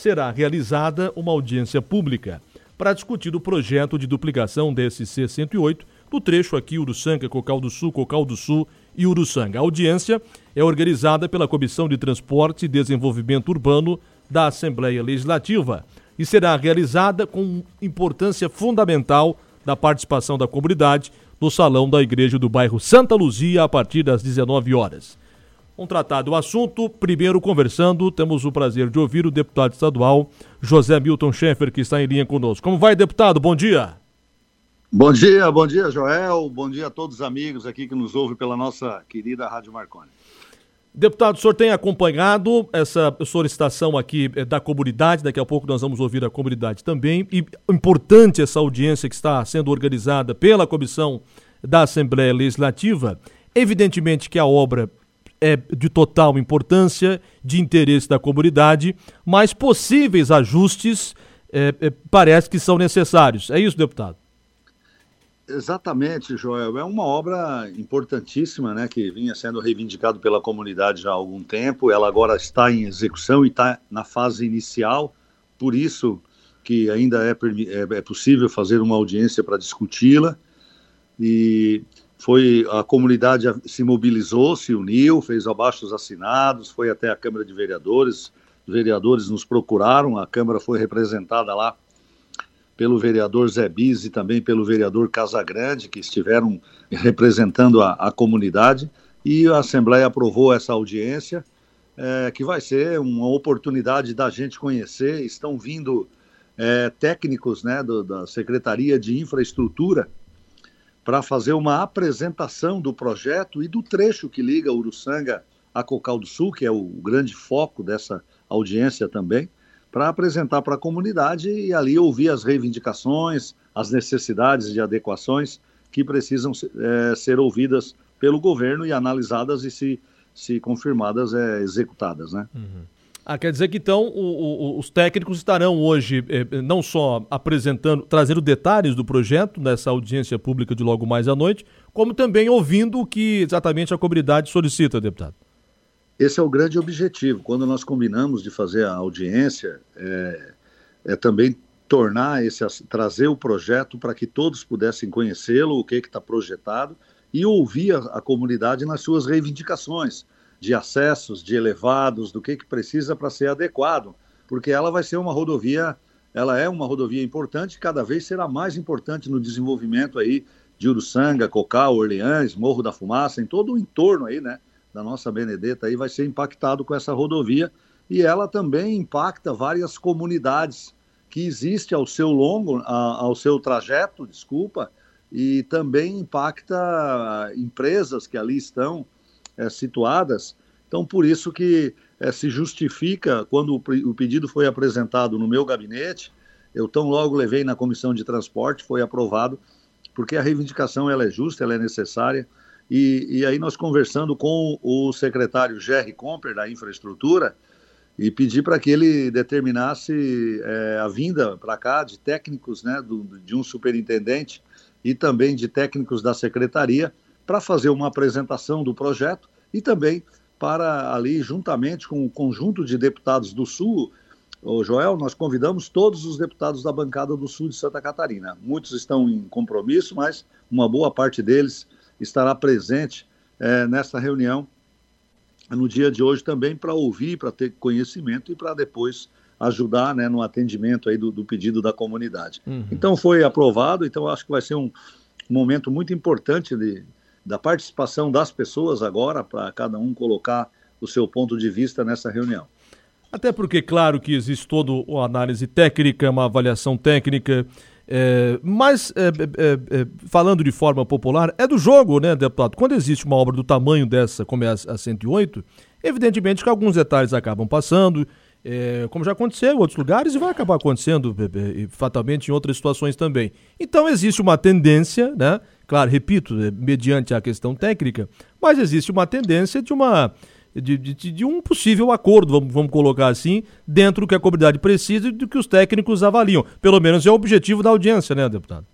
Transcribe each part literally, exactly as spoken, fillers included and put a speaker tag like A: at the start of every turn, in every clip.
A: será realizada uma audiência pública para discutir o projeto de duplicação desse C cento e oito do trecho aqui Uruçanga, Cocal do Sul, Cocal do Sul e Uruçanga. A audiência é organizada pela Comissão de Transporte e Desenvolvimento Urbano da Assembleia Legislativa e será realizada com importância fundamental da participação da comunidade no salão da igreja do bairro Santa Luzia a partir das dezenove horas. Um tratado o assunto, primeiro conversando, temos o prazer de ouvir o deputado estadual José Milton Schaeffer, que está em linha conosco. Como vai, deputado? Bom dia.
B: Bom dia, bom dia, Joel. Bom dia a todos os amigos aqui que nos ouvem pela nossa querida Rádio Marconi.
A: Deputado, o senhor tem acompanhado essa solicitação aqui da comunidade, daqui a pouco nós vamos ouvir a comunidade também, e importante essa audiência que está sendo organizada pela Comissão da Assembleia Legislativa. Evidentemente que a obra é de total importância, de interesse da comunidade, mas possíveis ajustes é, é, parece que são necessários. É isso, deputado?
B: Exatamente, Joel. É uma obra importantíssima, né, que vinha sendo reivindicado pela comunidade já há algum tempo. Ela agora está em execução e está na fase inicial, por isso que ainda é, é, é possível fazer uma audiência para discuti-la. E foi a comunidade se mobilizou, se uniu, fez abaixos assinados, foi até a Câmara de Vereadores. Os vereadores nos procuraram, a Câmara foi representada lá pelo vereador Zé Bis e também pelo vereador Casagrande, que estiveram representando a, a comunidade, e a Assembleia aprovou essa audiência, é, que vai ser uma oportunidade da gente conhecer. Estão vindo é, técnicos, né, do, da Secretaria de Infraestrutura para fazer uma apresentação do projeto e do trecho que liga Uruçanga a Cocal do Sul, que é o grande foco dessa audiência também, para apresentar para a comunidade e ali ouvir as reivindicações, as necessidades de adequações que precisam é, ser ouvidas pelo governo e analisadas e, se, se confirmadas, é, executadas, né?
A: Uhum. Ah, quer dizer que então o, o, os técnicos estarão hoje eh, não só apresentando, trazendo detalhes do projeto nessa audiência pública de logo mais à noite, como também ouvindo o que exatamente a comunidade solicita, deputado.
B: Esse é o grande objetivo. Quando nós combinamos de fazer a audiência, é, é também tornar esse, trazer o projeto para que todos pudessem conhecê-lo, o que está projetado, e ouvir a, a comunidade nas suas reivindicações de acessos, de elevados, do que, que precisa para ser adequado, porque ela vai ser uma rodovia, ela é uma rodovia importante, cada vez será mais importante no desenvolvimento aí de Uruçanga, Cocal, Orleans, Morro da Fumaça, em todo o entorno aí, né, da nossa Benedetta aí vai ser impactado com essa rodovia, e ela também impacta várias comunidades que existem ao seu longo, a, ao seu trajeto, desculpa, e também impacta empresas que ali estão é, situadas. Então, por isso que é, se justifica, quando o, o pedido foi apresentado no meu gabinete, eu tão logo levei na Comissão de Transporte, foi aprovado, porque a reivindicação ela é justa, ela é necessária. E, e aí nós conversando com o secretário Gerry Comper da Infraestrutura e pedi para que ele determinasse é, a vinda para cá de técnicos, né, do, de um superintendente e também de técnicos da secretaria para fazer uma apresentação do projeto e também para ali, juntamente com o conjunto de deputados do Sul, ô Joel, nós convidamos todos os deputados da bancada do Sul de Santa Catarina. Muitos estão em compromisso, mas uma boa parte deles estará presente é, nessa reunião no dia de hoje também para ouvir, para ter conhecimento e para depois ajudar, né, no atendimento aí do, do pedido da comunidade. Uhum. Então foi aprovado, então acho que vai ser um momento muito importante de, da participação das pessoas agora, para cada um colocar o seu ponto de vista nessa reunião.
A: Até porque, claro, que existe toda uma análise técnica, uma avaliação técnica. É, mas, é, é, é, falando de forma popular, é do jogo, né, deputado? Quando existe uma obra do tamanho dessa, como é a, a cento e oito, evidentemente que alguns detalhes acabam passando, é, como já aconteceu em outros lugares e vai acabar acontecendo é, é, fatalmente em outras situações também. Então existe uma tendência, né, claro, repito, é, mediante a questão técnica, mas existe uma tendência de uma... De, de, de um possível acordo, vamos, vamos colocar assim, dentro do que a comunidade precisa e do que os técnicos avaliam. Pelo menos é o objetivo da audiência, né, deputado?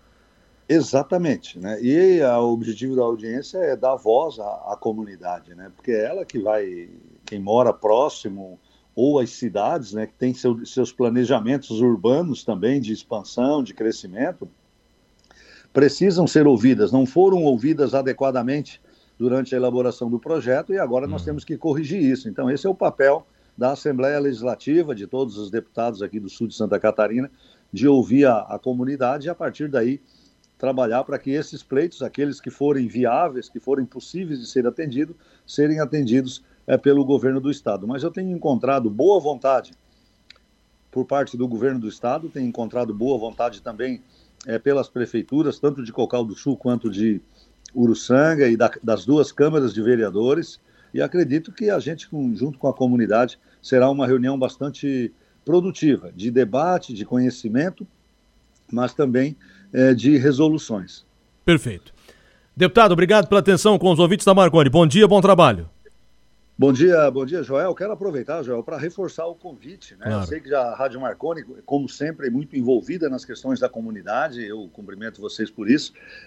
B: Exatamente, né? E a, o objetivo da audiência é dar voz à, à comunidade, né? Porque é ela que vai, quem mora próximo ou as cidades, né, que têm seu, seus planejamentos urbanos também de expansão, de crescimento, precisam ser ouvidas, não foram ouvidas adequadamente durante a elaboração do projeto e agora nós temos que corrigir isso. Então, esse é o papel da Assembleia Legislativa, de todos os deputados aqui do sul de Santa Catarina, de ouvir a, a comunidade e, a partir daí, trabalhar para que esses pleitos, aqueles que forem viáveis, que forem possíveis de ser atendidos, serem atendidos é, pelo governo do Estado. Mas eu tenho encontrado boa vontade por parte do governo do Estado, tenho encontrado boa vontade também é, pelas prefeituras, tanto de Cocal do Sul quanto de Uruçanga e da, das duas câmaras de vereadores, e acredito que a gente, junto com a comunidade, será uma reunião bastante produtiva, de debate, de conhecimento, mas também é, de resoluções.
A: Perfeito. Deputado, obrigado pela atenção com os ouvintes da Marconi. Bom dia, bom trabalho.
B: Bom dia, bom dia, Joel. Quero aproveitar, Joel, para reforçar o convite, né? Claro. Eu sei que a Rádio Marconi, como sempre, é muito envolvida nas questões da comunidade, eu cumprimento vocês por isso,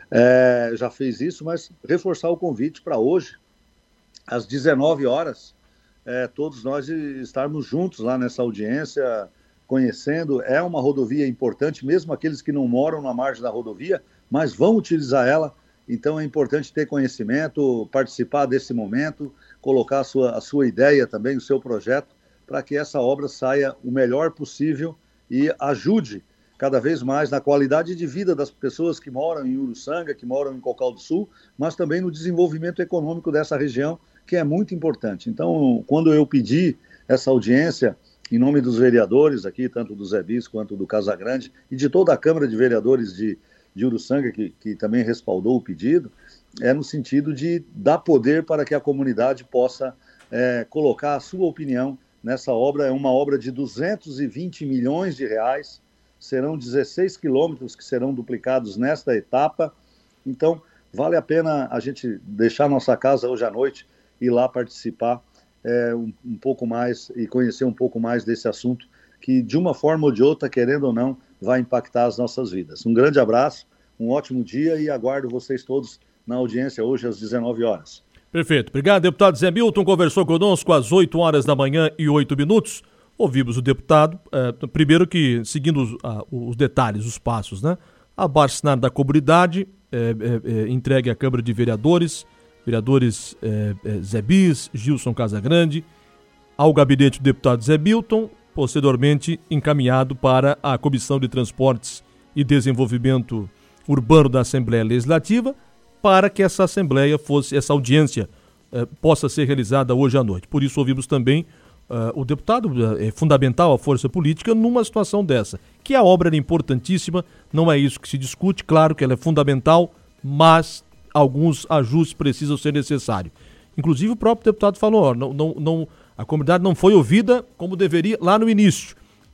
B: é, já fez isso, mas reforçar o convite para hoje, às dezenove horas, é, todos nós estarmos juntos lá nessa audiência, conhecendo. É uma rodovia importante, mesmo aqueles que não moram na margem da rodovia, mas vão utilizar ela, então é importante ter conhecimento, participar desse momento, colocar a sua, a sua ideia também, o seu projeto, para que essa obra saia o melhor possível e ajude cada vez mais na qualidade de vida das pessoas que moram em Uruçanga, que moram em Cocal do Sul, mas também no desenvolvimento econômico dessa região, que é muito importante. Então, quando eu pedi essa audiência, em nome dos vereadores aqui, tanto do Zé Bis quanto do Casagrande, e de toda a Câmara de Vereadores de, de Uruçanga, que, que também respaldou o pedido, é no sentido de dar poder para que a comunidade possa é, colocar a sua opinião nessa obra. É uma obra de duzentos e vinte milhões de reais, serão dezesseis quilômetros que serão duplicados nesta etapa, então vale a pena a gente deixar nossa casa hoje à noite, ir lá participar é, um, um pouco mais e conhecer um pouco mais desse assunto que, de uma forma ou de outra, querendo ou não, vai impactar as nossas vidas. Um grande abraço, um ótimo dia e aguardo vocês todos na audiência hoje às dezenove horas.
A: Perfeito. Obrigado, deputado Zé Milton. Conversou conosco às oito horas da manhã e oito minutos. Ouvimos o deputado, é, primeiro que, seguindo os, a, os detalhes, os passos, né? Abaixo-assinado da comunidade, é, é, é, entregue à Câmara de Vereadores, vereadores é, é, Zé Bis, Gilson Casagrande, ao gabinete do deputado Zé Milton, posteriormente encaminhado para a Comissão de Transportes e Desenvolvimento Urbano da Assembleia Legislativa, para que essa Assembleia fosse, essa audiência eh, possa ser realizada hoje à noite. Por isso ouvimos também uh, o deputado, uh, é fundamental a força política numa situação dessa, que a obra era importantíssima, não é isso que se discute, claro que ela é fundamental, mas alguns ajustes precisam ser necessários. Inclusive o próprio deputado falou, ó, não, não, não, a comunidade não foi ouvida como deveria lá no início.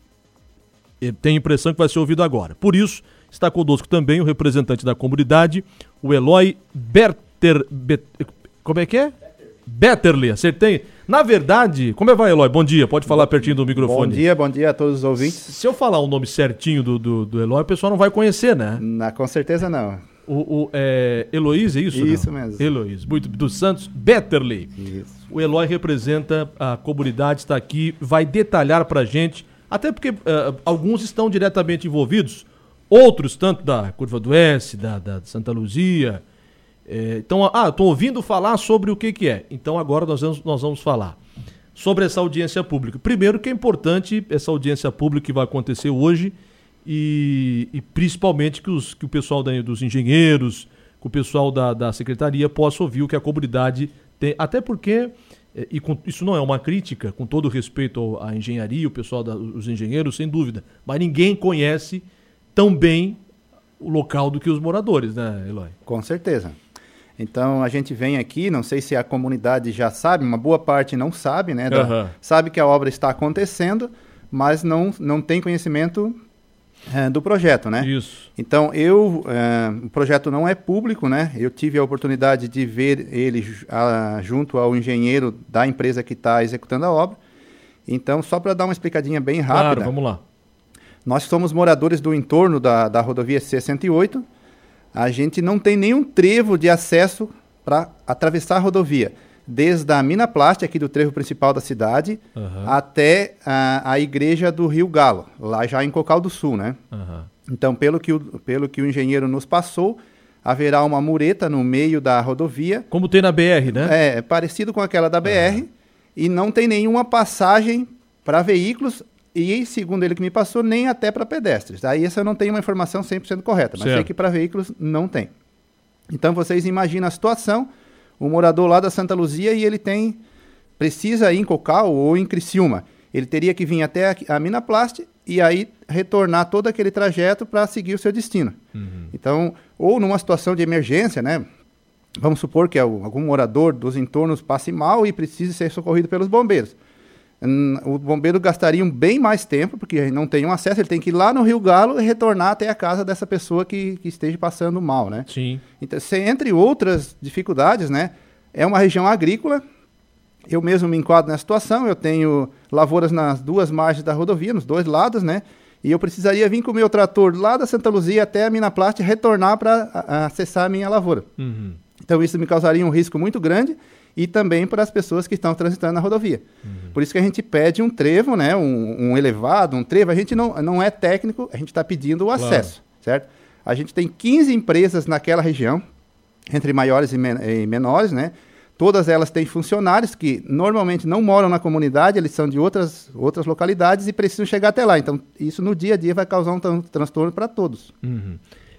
A: Ele tem a impressão que vai ser ouvido agora. Por isso, está conosco também o representante da comunidade, o Eloy Berter... Bet, como é que é? Betterly, acertei. Na verdade, como é que vai, Eloy? Bom dia, pode falar pertinho do microfone.
C: Bom dia, bom dia a todos os ouvintes.
A: Se eu falar o nome certinho do, do, do Eloy, o pessoal não vai conhecer, né?
C: Na, com certeza não.
A: O, o é, Heloís, é isso?
C: Isso
A: não?
C: mesmo.
A: Heloís, muito, dos Santos Betterly.
C: Isso.
A: O Eloy representa a comunidade, está aqui, vai detalhar pra gente, até porque uh, alguns estão diretamente envolvidos, outros, tanto da Curva do S, da, da Santa Luzia. É, então, ah, estou ouvindo falar sobre o que, que é. Então, agora nós vamos, nós vamos falar sobre essa audiência pública. Primeiro, que é importante essa audiência pública que vai acontecer hoje e, e principalmente que, os, que o pessoal da, dos engenheiros, que o pessoal da, da secretaria possa ouvir o que a comunidade tem. Até porque, e com, isso não é uma crítica, com todo respeito à engenharia, o pessoal dos engenheiros, sem dúvida, mas ninguém conhece tão bem o local do que os moradores, né, Eloy?
C: Com certeza. Então, a gente vem aqui, não sei se a comunidade já sabe, uma boa parte não sabe, né? Da, uhum. Sabe que a obra está acontecendo, mas não, não tem conhecimento é, do projeto, né?
A: Isso.
C: Então, eu, é, o projeto não é público, né? Eu tive a oportunidade de ver ele a, junto ao engenheiro da empresa que está executando a obra. Então, só para dar uma explicadinha bem rápida.
A: Claro, vamos lá.
C: Nós somos moradores do entorno da, da rodovia C cento e oito. A gente não tem nenhum trevo de acesso para atravessar a rodovia. desde a Minaplast, aqui do trevo principal da cidade, uhum. até a, a igreja do Rio Galo, lá já em Cocal do Sul, né? Uhum. Então, pelo que, o, pelo que o engenheiro nos passou, haverá uma mureta no meio da rodovia.
A: Como tem na B R, né?
C: É, parecido com aquela da B R, uhum. e não tem nenhuma passagem para veículos e, segundo ele que me passou, nem até para pedestres. Aí essa eu não tenho uma informação cem por cento correta, mas certo. sei que para veículos não tem. Então, vocês imaginam a situação, o morador lá da Santa Luzia e ele tem, precisa ir em Cocal ou em Criciúma. Ele teria que vir até a, a Minaplast e aí retornar todo aquele trajeto para seguir o seu destino. Uhum. Então, ou numa situação de emergência, né? Vamos supor que algum morador dos entornos passe mal e precise ser socorrido pelos bombeiros. O bombeiro gastaria bem mais tempo, porque não tem um acesso, ele tem que ir lá no Rio Galo e retornar até a casa dessa pessoa que, que esteja passando mal, né?
A: Sim.
C: Então, se, entre outras dificuldades, né? É uma região agrícola, eu mesmo me enquadro nessa situação, eu tenho lavouras nas duas margens da rodovia, nos dois lados, né? E eu precisaria vir com o meu trator lá da Santa Luzia até a Minaplast e retornar para acessar a minha lavoura. Uhum. Então, isso me causaria um risco muito grande e também para as pessoas que estão transitando na rodovia. Uhum. Por isso que a gente pede um trevo, né, um, um elevado, um trevo. A gente não, não é técnico, a gente está pedindo o acesso, claro. certo? A gente tem quinze empresas naquela região, entre maiores e, men e menores, né? Todas elas têm funcionários que normalmente não moram na comunidade, eles são de outras, outras localidades e precisam chegar até lá. Então, isso no dia a dia vai causar um tran transtorno para todos.
A: Uhum.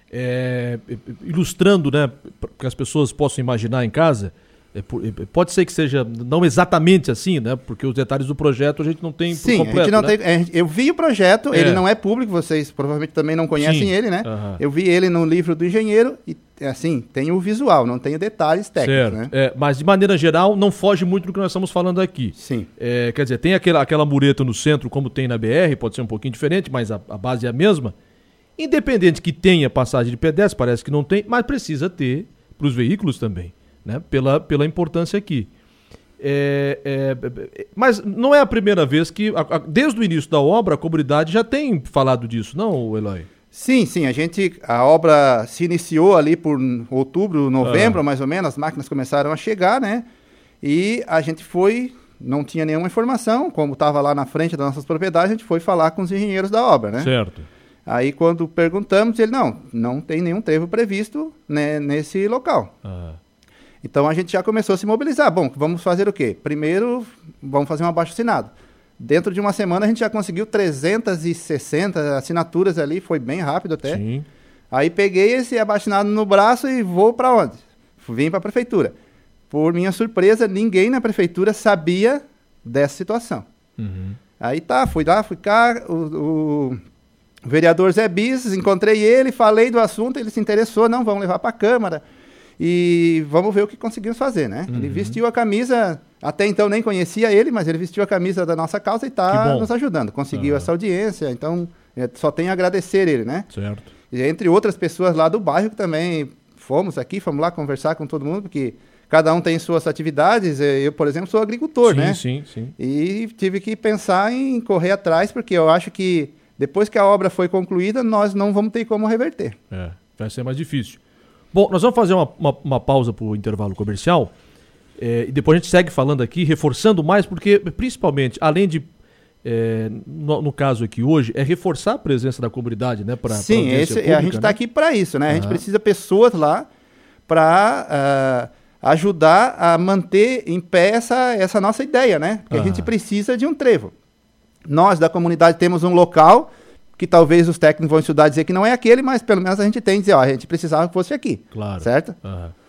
A: É, ilustrando, né, para que as pessoas possam imaginar em casa, É, pode ser que seja não exatamente assim, né? Porque os detalhes do projeto a gente não tem
C: Sim,
A: por completo,
C: a gente não
A: né?
C: tem, é, eu vi o projeto, é. ele não é público, vocês provavelmente também não conhecem Sim. ele, né? Uhum. Eu vi ele no livro do engenheiro e, assim, tem o visual, não tem detalhes técnicos,
A: certo.
C: né?
A: É, mas, de maneira geral, não foge muito do que nós estamos falando aqui.
C: Sim.
A: É, quer dizer, tem aquela, aquela mureta no centro, como tem na B R, pode ser um pouquinho diferente, mas a, a base é a mesma. Independente que tenha passagem de pedestre, parece que não tem, mas precisa ter para os veículos também. Né, pela, pela importância aqui. É, é, mas não é a primeira vez que, a, a, desde o início da obra, a comunidade já tem falado disso, não, Eloy?
C: Sim, sim. A gente, a obra se iniciou ali por outubro, novembro, ah. mais ou menos, as máquinas começaram a chegar, né? E a gente foi, não tinha nenhuma informação, como estava lá na frente das nossas propriedades, a gente foi falar com os engenheiros da obra, né?
A: Certo.
C: Aí quando perguntamos, ele, não, não tem nenhum trevo previsto, né, nesse local. Ah. Então, a gente já começou a se mobilizar. Bom, vamos fazer o quê? Primeiro, vamos fazer um abaixo-assinado. Dentro de uma semana, a gente já conseguiu trezentas e sessenta assinaturas ali, foi bem rápido até.
A: Sim.
C: Aí, peguei esse abaixo-assinado no braço e vou para onde? Vim para a prefeitura. Por minha surpresa, ninguém na prefeitura sabia dessa situação. Uhum. Aí tá, fui lá, fui cá, o, o vereador Zé Bis, encontrei ele, falei do assunto, ele se interessou, não, vamos levar para a Câmara. E vamos ver o que conseguimos fazer, né? Uhum. Ele vestiu a camisa, até então nem conhecia ele, mas ele vestiu a camisa da nossa causa e está nos ajudando. Conseguiu uhum. essa audiência, então é, só tenho a agradecer ele, né?
A: Certo.
C: E entre outras pessoas lá do bairro que também fomos aqui, fomos lá conversar com todo mundo, porque cada um tem suas atividades. Eu, por exemplo, sou agricultor,
A: sim,
C: né?
A: Sim, sim, sim.
C: E tive que pensar em correr atrás, porque eu acho que depois que a obra foi concluída, nós não vamos ter como reverter.
A: É, vai ser mais difícil. Bom, nós vamos fazer uma, uma, uma pausa para o intervalo comercial é, e depois a gente segue falando aqui, reforçando mais, porque principalmente, além de, é, no, no caso aqui hoje, é reforçar a presença da comunidade, né? Pra,
C: Sim,
A: pra
C: esse,
A: pública,
C: a gente está
A: né?
C: aqui para isso, né? A gente
A: ah.
C: precisa de pessoas lá para uh, ajudar a manter em pé essa, essa nossa ideia, né? Porque ah. a gente precisa de um trevo. Nós da comunidade temos um local que talvez os técnicos vão estudar e dizer que não é aquele, mas pelo menos a gente tem que dizer, ó, a gente precisava que fosse aqui,
A: claro.
C: certo?
A: Uhum.